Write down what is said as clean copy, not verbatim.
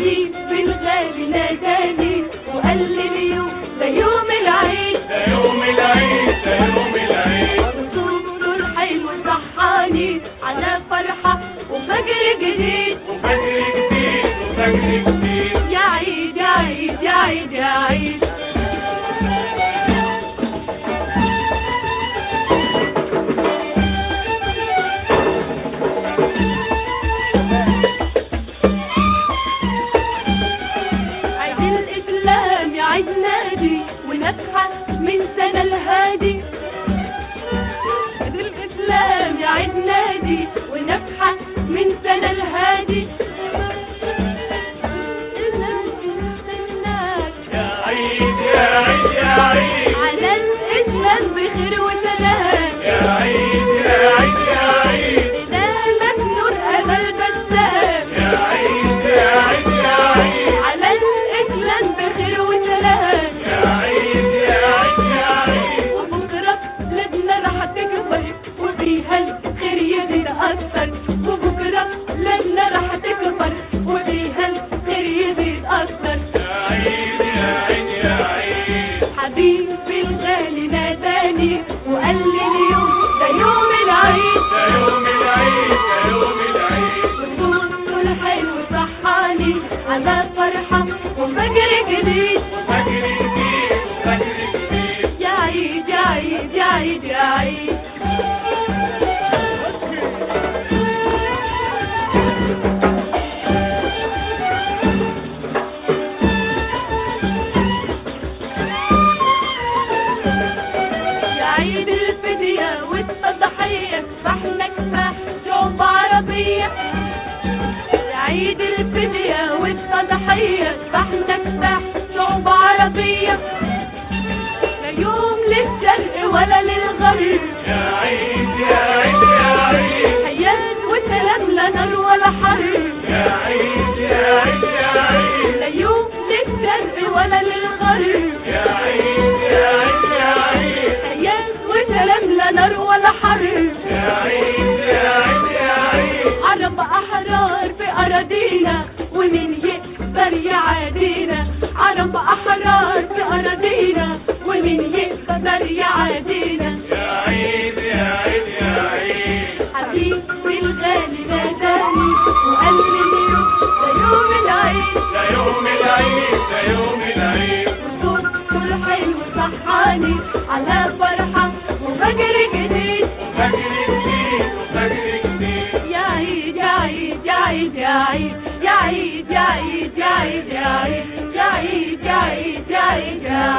حبيبي الغالي ناداني وقال لي اليوم ده يوم العيد، ده يوم العيد، ده يوم العيد. رسوله الحلو صحاني على فرحة وفجر جديد، وفجر جديد، وفجر جديد. يا عيد يا عيد يا عيد يا عيد. عيد الإسلام يا عيد نادي ونفحة من سنة الهادي، عيد الإسلام يا عيد نادي ونفحة من سنة الهادي. يا عيد يا عيد يا عيد، على الإسلام بخير وسلام، يا عيد يا عيد يا عيد، إلهك نور أمل بسام، يا عيد يا عيد يا عيد، على الإسلام بخير وسلام. يا عيد يا عيد يا عيد. وبكرة بلادنا راح تكبر وفيها الخير يزيد أكتر، وبكرة بلادنا راح تكبر وفيها الخير يزيد أكتر. يا عيد يا عيد يا عيد. حبيبي الغالي ناداني وقال لي اليوم ده يوم العيد، ده يوم العيد، ده يوم العيد. رسوله الحلو صحاني على فرحة وفجر جديد، وفجر جديد، وفجر جديد. يا عيد يا عيد يا عيد يا عيد. يا عيد الفدية والتضحية فاحنا كفاح شعوب عربية، يا عيد الفدية والتضحية فاحنا كفاح شعوب عربية. لا يوم للشرق ولا للغرب، يا عيد يا عيد يا عيد، حياة وسلام لا نار ولا حرب. يا عيد يا عيد يا عيد، لا يوم للشرق ولا للغرب، يا عيد يا عيد يا عيد، حياة وسلام لا نار ولا حرب. يا عيد يا عيد يا عيد. عرب أحرار في أراضينا ومين يقدر يعادينا، عرب أحرار في أراضينا ومين يقدر يعادينا. يا عيد يا عيد يا عيد. حبيبي الغالي ناداني وقال لي اليوم ده يوم العيد، ده يوم العيد، ده يوم العيد. رسوله الحلو صحاني على فرحة وفجر جديد، وفجر جديد، وفجر جديد. يا عيد يا عيد يا عيد يا عيد يا عيد يا عيد يا عيد يا عيد يا عيد يا عيد يا عيد يا عيد.